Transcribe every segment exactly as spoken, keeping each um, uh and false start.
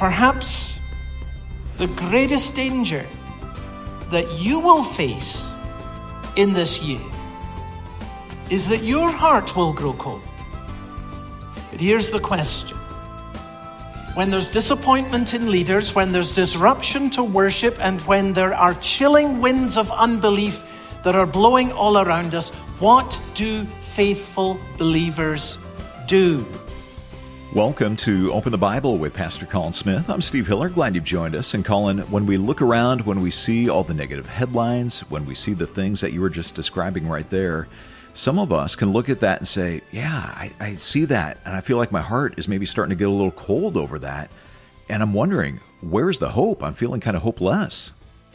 Perhaps the greatest danger that you will face in this year is that your heart will grow cold. But here's the question. When there's disappointment in leaders, when there's disruption to worship, and when there are chilling winds of unbelief that are blowing all around us, what do faithful believers do? Welcome to Open the Bible with Pastor Colin Smith. I'm Steve Hiller. Glad you've joined us. And Colin, when we look around, when we see all the negative headlines, when we see the things that you were just describing right there, some of us can look at that and say, yeah, I, I see that, and I feel like my heart is maybe starting to get a little cold over that. And I'm wondering, where's the hope? I'm feeling kind of hopeless.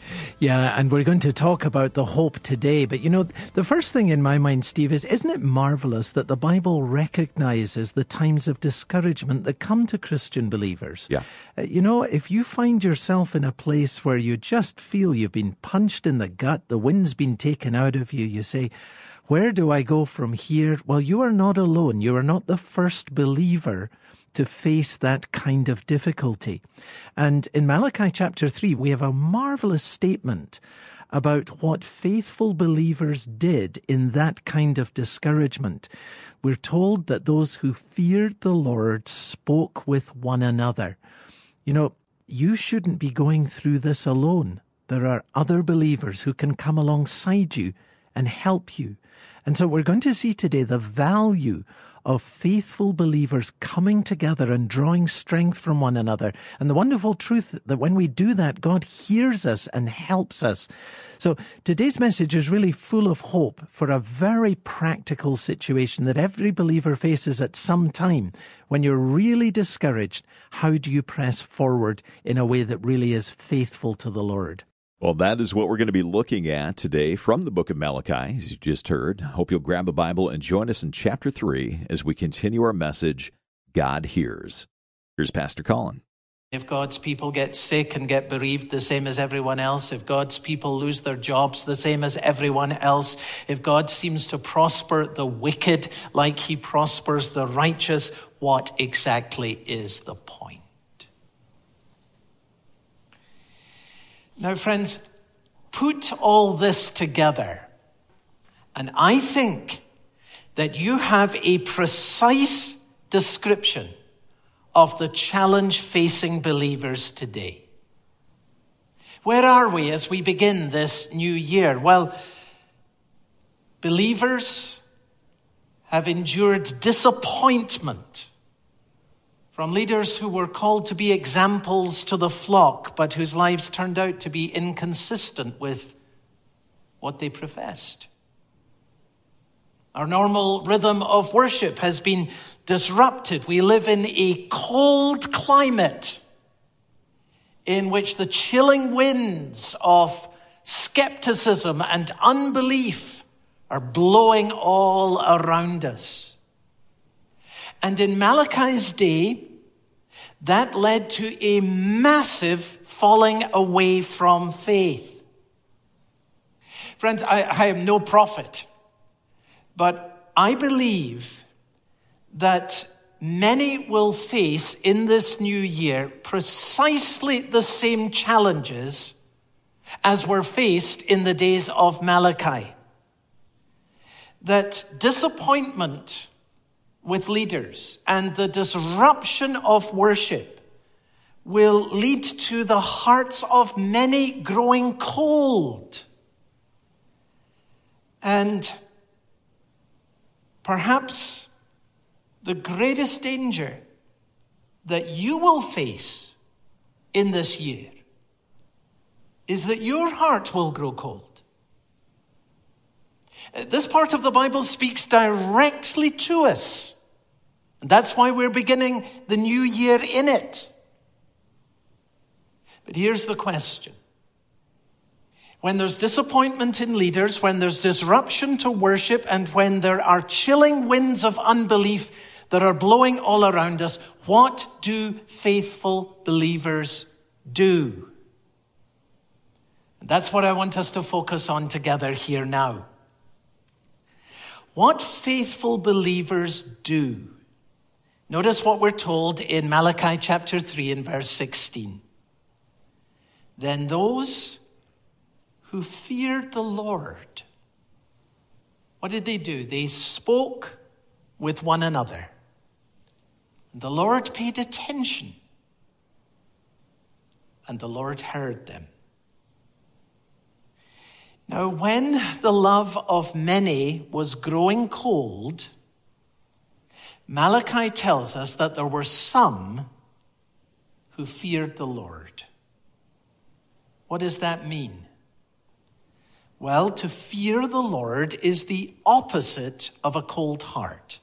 Yeah, and we're going to talk about the hope today. But, you know, the first thing in my mind, Steve, is isn't it marvelous that the Bible recognizes the times of discouragement that come to Christian believers? Yeah. Uh, you know, if you find yourself in a place where you just feel you've been punched in the gut, the wind's been taken out of you, you say, where do I go from here? Well, you are not alone. You are not the first believer to face that kind of difficulty. And in Malachi chapter three, we have a marvelous statement about what faithful believers did in that kind of discouragement. We're told that those who feared the Lord spoke with one another. You know, you shouldn't be going through this alone. There are other believers who can come alongside you and help you. And so we're going to see today the value of faithful believers coming together and drawing strength from one another. And the wonderful truth that when we do that, God hears us and helps us. So today's message is really full of hope for a very practical situation that every believer faces at some time. When you're really discouraged, how do you press forward in a way that really is faithful to the Lord? Well, that is what we're going to be looking at today from the book of Malachi, as you just heard. Hope you'll grab a Bible and join us in chapter three as we continue our message, God Hears. Here's Pastor Colin. If God's people get sick and get bereaved the same as everyone else, if God's people lose their jobs the same as everyone else, if God seems to prosper the wicked like he prospers the righteous, what exactly is the point? Now, friends, put all this together, and I think that you have a precise description of the challenge facing believers today. Where are we as we begin this new year? Well, believers have endured disappointment from leaders who were called to be examples to the flock, but whose lives turned out to be inconsistent with what they professed. Our normal rhythm of worship has been disrupted. We live in a cold climate in which the chilling winds of skepticism and unbelief are blowing all around us. And in Malachi's day, that led to a massive falling away from faith. Friends, I, I am no prophet, but I believe that many will face in this new year precisely the same challenges as were faced in the days of Malachi. That disappointment with leaders and the disruption of worship will lead to the hearts of many growing cold. And perhaps the greatest danger that you will face in this year is that your heart will grow cold. This part of the Bible speaks directly to us. And that's why we're beginning the new year in it. But here's the question. When there's disappointment in leaders, when there's disruption to worship, and when there are chilling winds of unbelief that are blowing all around us, what do faithful believers do? And that's what I want us to focus on together here now. What faithful believers do Notice what we're told in Malachi chapter three and verse sixteen. Then those who feared the Lord, what did they do? They spoke with one another. And the Lord paid attention. And the Lord heard them. Now, when the love of many was growing cold, Malachi tells us that there were some who feared the Lord. What does that mean? Well, to fear the Lord is the opposite of a cold heart.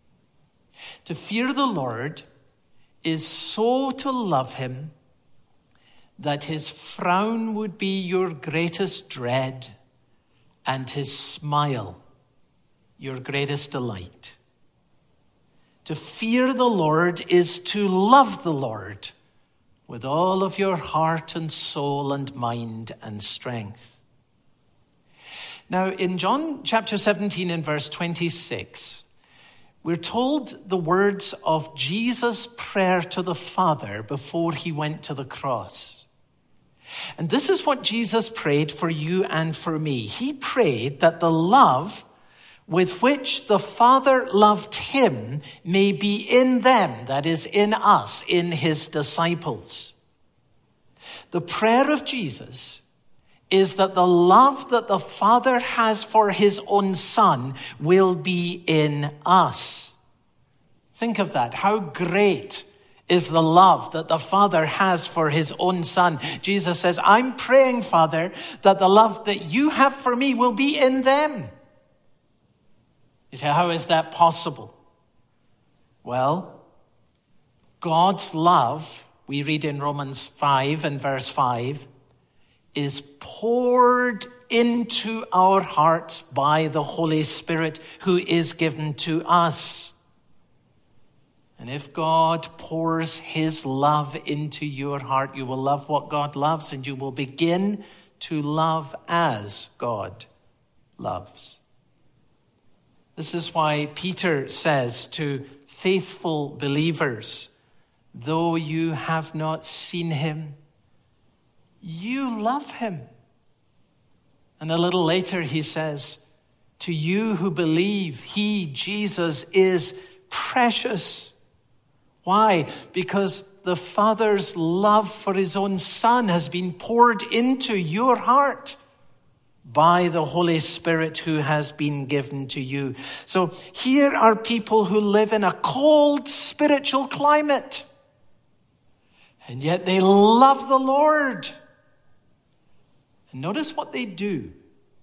To fear the Lord is so to love him that his frown would be your greatest dread and his smile your greatest delight. To fear the Lord is to love the Lord with all of your heart and soul and mind and strength. Now, in John chapter seventeen and verse twenty-six, we're told the words of Jesus' prayer to the Father before he went to the cross. And this is what Jesus prayed for you and for me. He prayed that the love with which the Father loved him may be in them, that is, in us, in his disciples. The prayer of Jesus is that the love that the Father has for his own Son will be in us. Think of that. How great is the love that the Father has for his own Son. Jesus says, I'm praying, Father, that the love that you have for me will be in them. You say, how is that possible? Well, God's love, we read in Romans five and verse five, is poured into our hearts by the Holy Spirit who is given to us. And if God pours his love into your heart, you will love what God loves, and you will begin to love as God loves. This is why Peter says to faithful believers, though you have not seen him, you love him. And a little later he says, to you who believe, he, Jesus, is precious. Why? Because the Father's love for his own Son has been poured into your heart by the Holy Spirit who has been given to you. So here are people who live in a cold spiritual climate, and yet they love the Lord. And notice what they do.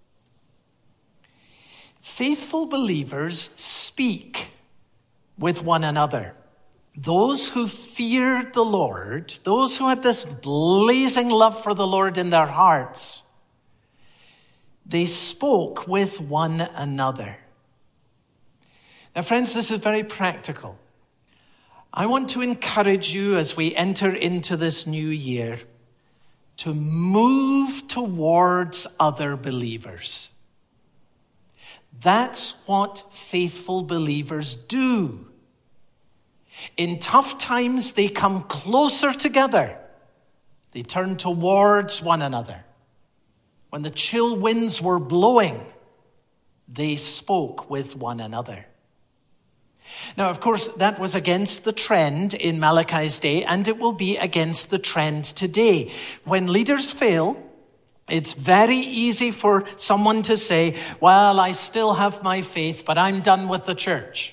Faithful believers speak with one another. Those who feared the Lord, those who had this blazing love for the Lord in their hearts, they spoke with one another. Now, friends, this is very practical. I want to encourage you as we enter into this new year to move towards other believers. That's what faithful believers do. In tough times, they come closer together. They turn towards one another. When the chill winds were blowing, they spoke with one another. Now, of course, that was against the trend in Malachi's day, and it will be against the trend today. When leaders fail, it's very easy for someone to say, well, I still have my faith, but I'm done with the church.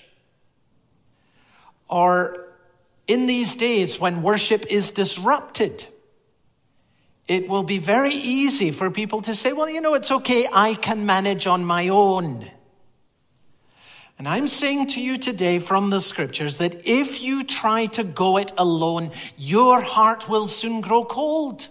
Or in these days when worship is disrupted, it will be very easy for people to say, well, you know, it's okay, I can manage on my own. And I'm saying to you today from the scriptures that if you try to go it alone, your heart will soon grow cold.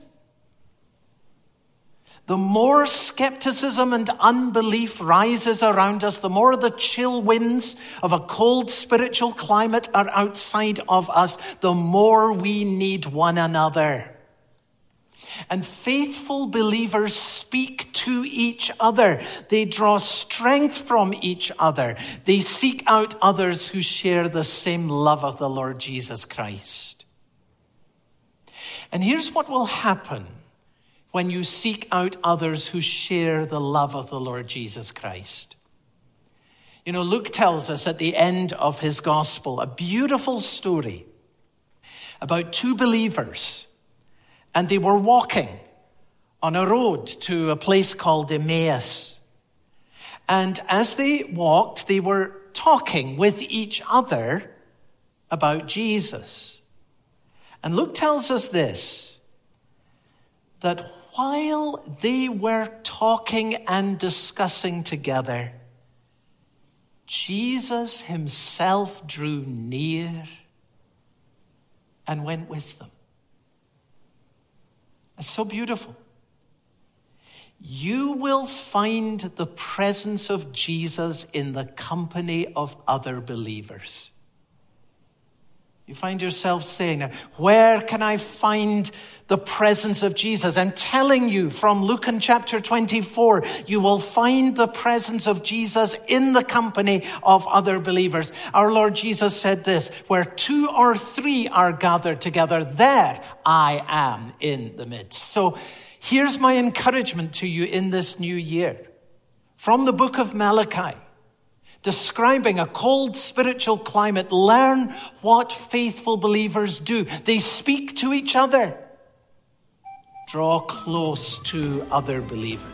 The more skepticism and unbelief rises around us, the more the chill winds of a cold spiritual climate are outside of us, the more we need one another. And faithful believers speak to each other. They draw strength from each other. They seek out others who share the same love of the Lord Jesus Christ. And here's what will happen when you seek out others who share the love of the Lord Jesus Christ. You know, Luke tells us at the end of his gospel a beautiful story about two believers. And they were walking on a road to a place called Emmaus. And as they walked, they were talking with each other about Jesus. And Luke tells us this, that while they were talking and discussing together, Jesus himself drew near and went with them. It's so beautiful. You will find the presence of Jesus in the company of other believers. You find yourself saying, where can I find the presence of Jesus? I'm telling you from Luke chapter twenty-four, you will find the presence of Jesus in the company of other believers. Our Lord Jesus said this, where two or three are gathered together, there I am in the midst. So here's my encouragement to you in this new year. From the book of Malachi, describing a cold spiritual climate, learn what faithful believers do. They speak to each other. Draw close to other believers.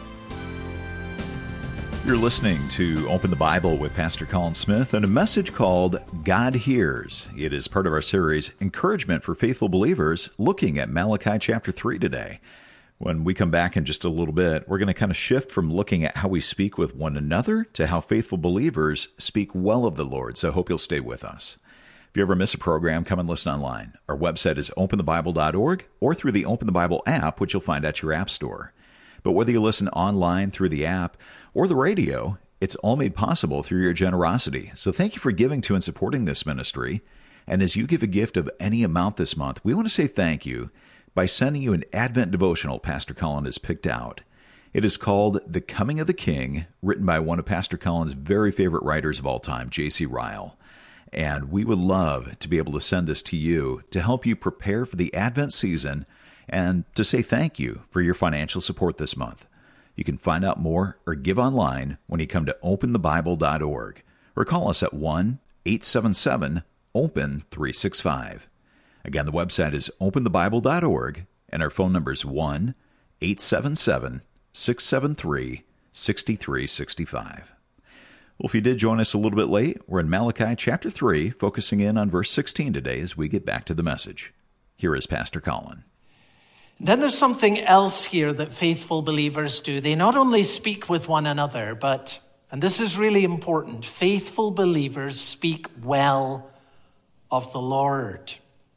You're listening to Open the Bible with Pastor Colin Smith and a message called God Hears. It is part of our series, Encouragement for Faithful Believers, looking at Malachi chapter three today. When we come back in just a little bit, we're going to kind of shift from looking at how we speak with one another to how faithful believers speak well of the Lord. So I hope you'll stay with us. If you ever miss a program, come and listen online. Our website is open the bible dot org or through the Open the Bible app, which you'll find at your app store. But whether you listen online through the app or the radio, it's all made possible through your generosity. So thank you for giving to and supporting this ministry. And as you give a gift of any amount this month, we want to say thank you by sending you an Advent devotional Pastor Colin has picked out. It is called The Coming of the King, written by one of Pastor Colin's very favorite writers of all time, J C Ryle. And we would love to be able to send this to you to help you prepare for the Advent season and to say thank you for your financial support this month. You can find out more or give online when you come to open the bible dot org or call us at one eight seven seven open three six five. Again, the website is open the bible dot org, and our phone number is one eight seven seven six seven three six three six five. Well, if you did join us a little bit late, we're in Malachi chapter three, focusing in on verse sixteen today as we get back to the message. Here is Pastor Colin. Then there's something else here that faithful believers do. They not only speak with one another, but, and this is really important, faithful believers speak well of the Lord.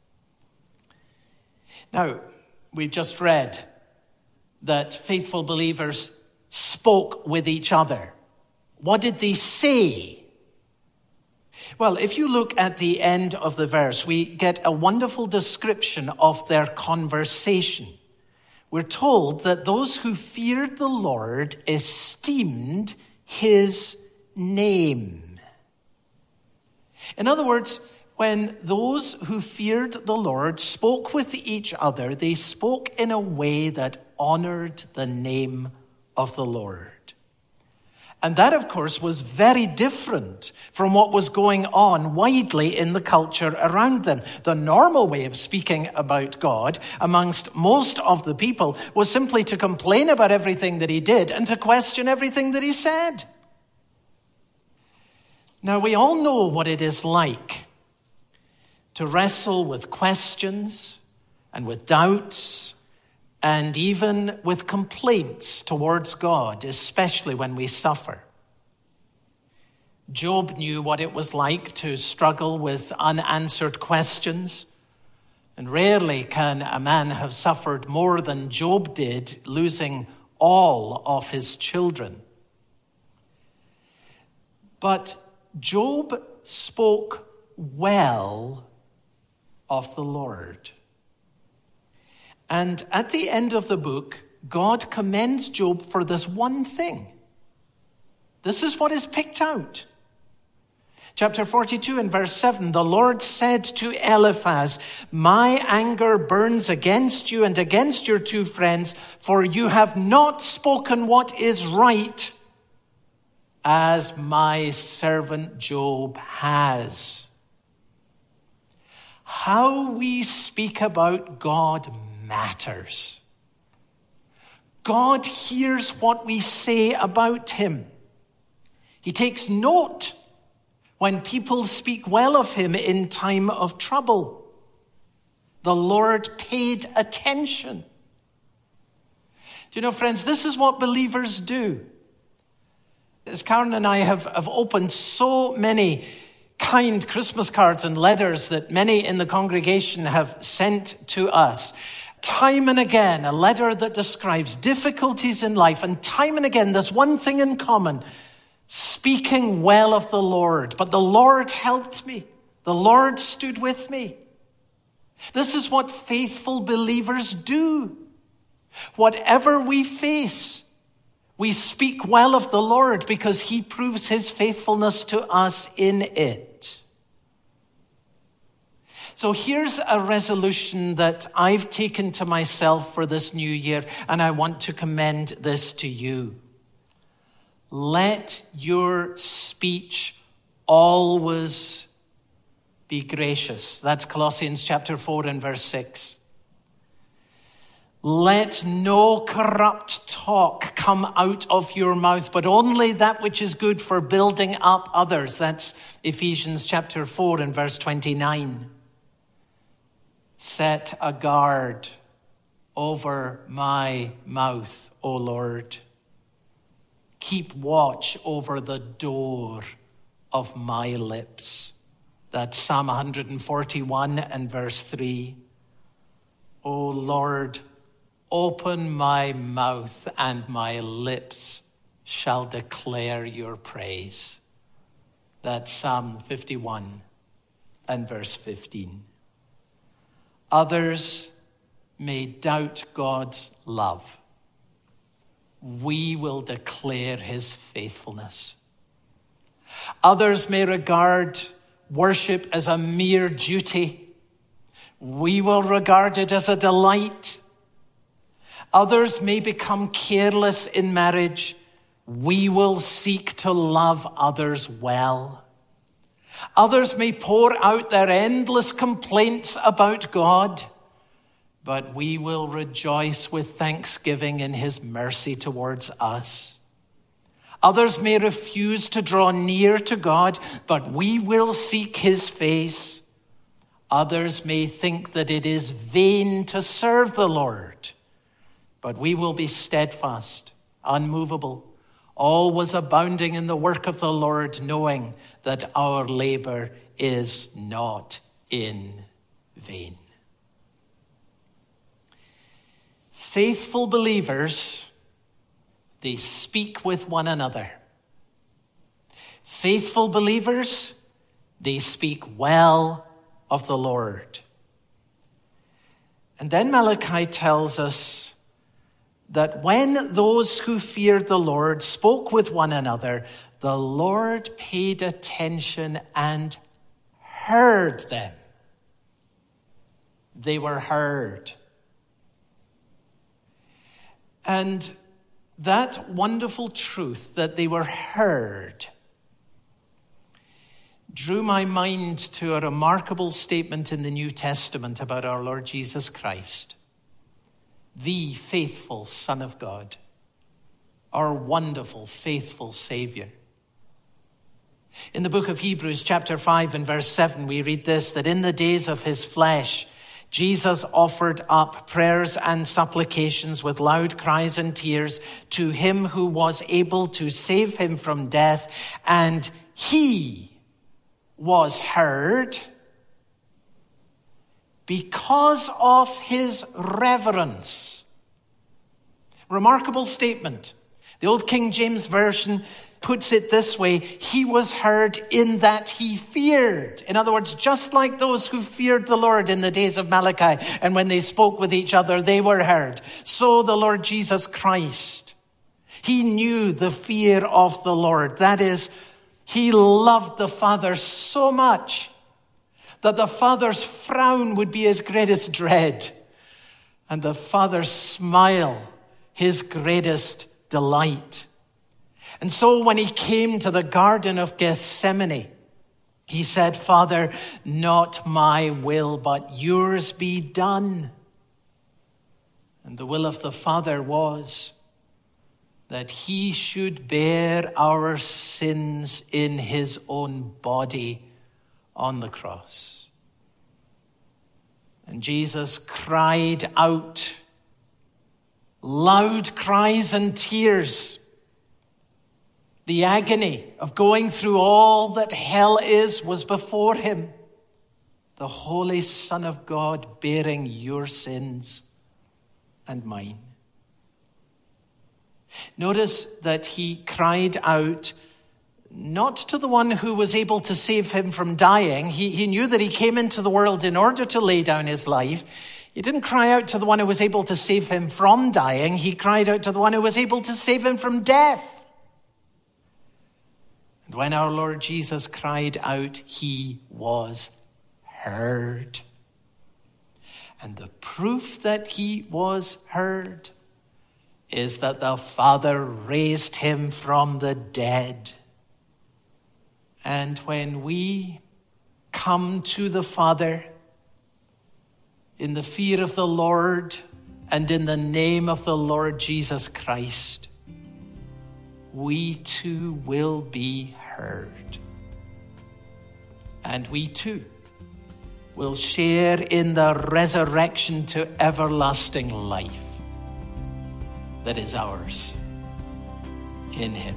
Now, we've just read that faithful believers spoke with each other. What did they say? Well, if you look at the end of the verse, we get a wonderful description of their conversation. We're told that those who feared the Lord esteemed his name. In other words, when those who feared the Lord spoke with each other, they spoke in a way that honored the name of the Lord. And that, of course, was very different from what was going on widely in the culture around them. The normal way of speaking about God amongst most of the people was simply to complain about everything that he did and to question everything that he said. Now, we all know what it is like to wrestle with questions and with doubts and even with complaints towards God, especially when we suffer. Job knew what it was like to struggle with unanswered questions, and rarely can a man have suffered more than Job did, losing all of his children. But Job spoke well of the Lord. And at the end of the book, God commends Job for this one thing. This is what is picked out. Chapter forty-two and verse seven, the Lord said to Eliphaz, my anger burns against you and against your two friends, for you have not spoken what is right, as my servant Job has. How we speak about God matters. God hears what we say about him. He takes note when people speak well of him in time of trouble. The Lord paid attention. Do you know, friends, this is what believers do. As Karen and I have, have opened so many kind Christmas cards and letters that many in the congregation have sent to us, time and again, a letter that describes difficulties in life, and time and again, there's one thing in common: speaking well of the Lord. But the Lord helped me. The Lord stood with me. This is what faithful believers do. Whatever we face, we speak well of the Lord because he proves his faithfulness to us in it. So here's a resolution that I've taken to myself for this new year, and I want to commend this to you. Let your speech always be gracious. That's Colossians chapter four and verse six. Let no corrupt talk come out of your mouth, but only that which is good for building up others. That's Ephesians chapter four and verse twenty-nine. Set a guard over my mouth, O Lord. Keep watch over the door of my lips. That's Psalm one forty-one and verse three. O Lord, open my mouth and my lips shall declare your praise. That's Psalm fifty-one and verse fifteen. Others may doubt God's love. We will declare his faithfulness. Others may regard worship as a mere duty. We will regard it as a delight. Others may become careless in marriage. We will seek to love others well. Others may pour out their endless complaints about God, but we will rejoice with thanksgiving in his mercy towards us. Others may refuse to draw near to God, but we will seek his face. Others may think that it is vain to serve the Lord, but we will be steadfast, unmovable, always abounding in the work of the Lord, knowing that our labor is not in vain. Faithful believers, they speak with one another. Faithful believers, they speak well of the Lord. And then Malachi tells us that when those who feared the Lord spoke with one another, the Lord paid attention and heard them. They were heard. And that wonderful truth that they were heard drew my mind to a remarkable statement in the New Testament about our Lord Jesus Christ, the faithful Son of God, our wonderful, faithful Savior. In the book of Hebrews, chapter five and verse seven, we read this, that in the days of his flesh, Jesus offered up prayers and supplications with loud cries and tears to him who was able to save him from death, and he was heard because of his reverence. Remarkable statement. The old King James Version puts it this way: he was heard in that he feared. In other words, just like those who feared the Lord in the days of Malachi, and when they spoke with each other, they were heard. So the Lord Jesus Christ, he knew the fear of the Lord. That is, he loved the Father so much that the Father's frown would be his greatest dread, and the Father's smile his greatest delight. And so when he came to the Garden of Gethsemane, he said, "Father, not my will, but yours be done." And the will of the Father was that he should bear our sins in his own body on the cross. And Jesus cried out, loud cries and tears. The agony of going through all that hell is was before him. The Holy Son of God bearing your sins and mine. Notice that he cried out not to the one who was able to save him from dying. He, he knew that he came into the world in order to lay down his life. He didn't cry out to the one who was able to save him from dying. He cried out to the one who was able to save him from death. And when our Lord Jesus cried out, he was heard. And the proof that he was heard is that the Father raised him from the dead. And when we come to the Father in the fear of the Lord and in the name of the Lord Jesus Christ, we too will be heard. And we too will share in the resurrection to everlasting life that is ours in him.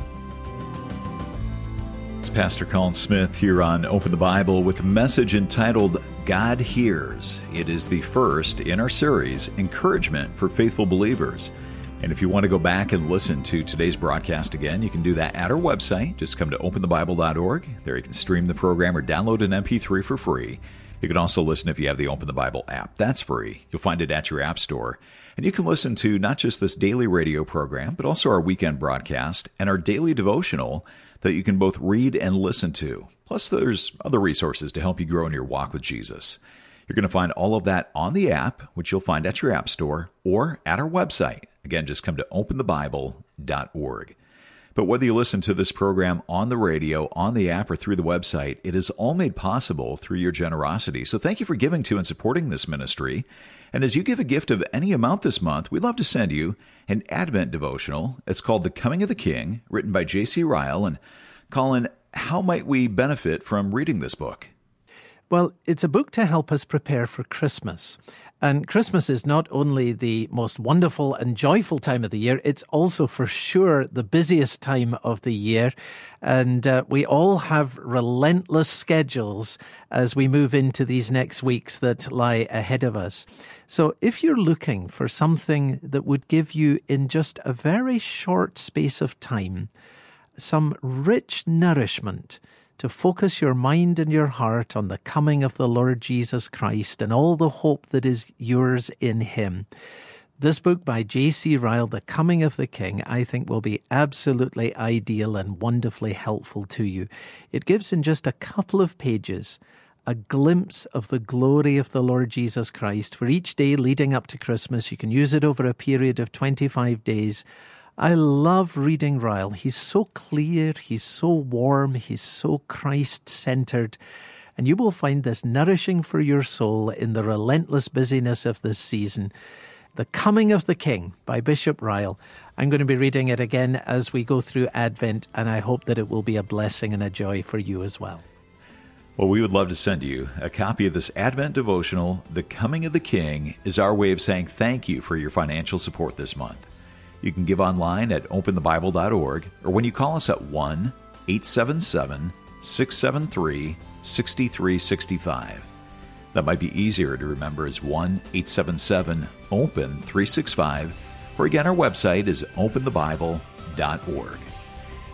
It's Pastor Colin Smith here on Open the Bible with a message entitled God Hears. It is the first in our series, Encouragement for Faithful Believers. And if you want to go back and listen to today's broadcast again, you can do that at our website. Just come to open the bible dot org. There you can stream the program or download an M P three for free. You can also listen if you have the Open the Bible app. That's free. You'll find it at your app store. And you can listen to not just this daily radio program, but also our weekend broadcast and our daily devotional that you can both read and listen to. Plus, there's other resources to help you grow in your walk with Jesus. You're going to find all of that on the app, which you'll find at your app store or at our website. Again, just come to open the bible dot org. But whether you listen to this program on the radio, on the app, or through the website, it is all made possible through your generosity. So thank you for giving to and supporting this ministry. And as you give a gift of any amount this month, we'd love to send you an Advent devotional. It's called The Coming of the King, written by J C Ryle. And Colin, how might we benefit from reading this book? Well, it's a book to help us prepare for Christmas. And Christmas is not only the most wonderful and joyful time of the year, it's also for sure the busiest time of the year. And uh, we all have relentless schedules as we move into these next weeks that lie ahead of us. So if you're looking for something that would give you, in just a very short space of time, some rich nourishment to focus your mind and your heart on the coming of the Lord Jesus Christ and all the hope that is yours in him, this book by J C Ryle, The Coming of the King, I think will be absolutely ideal and wonderfully helpful to you. It gives in just a couple of pages a glimpse of the glory of the Lord Jesus Christ for each day leading up to Christmas. You can use it over a period of twenty-five days. I love reading Ryle. He's so clear, he's so warm, he's so Christ-centered, and you will find this nourishing for your soul in the relentless busyness of this season. The Coming of the King by Bishop Ryle. I'm going to be reading it again as we go through Advent, and I hope that it will be a blessing and a joy for you as well. Well, we would love to send you a copy of this Advent devotional. The Coming of the King is our way of saying thank you for your financial support this month. You can give online at open the bible dot org, or when you call us at one eight seven seven, six seven three, six three six five. That might be easier to remember as one eight seven seven, open three six five, or again, our website is open the bible dot org.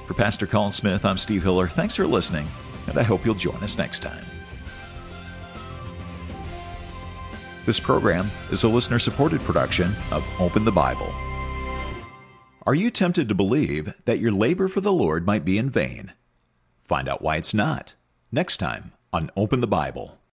For Pastor Colin Smith, I'm Steve Hiller. Thanks for listening, and I hope you'll join us next time. This program is a listener-supported production of Open the Bible. Are you tempted to believe that your labor for the Lord might be in vain? Find out why it's not next time on Open the Bible.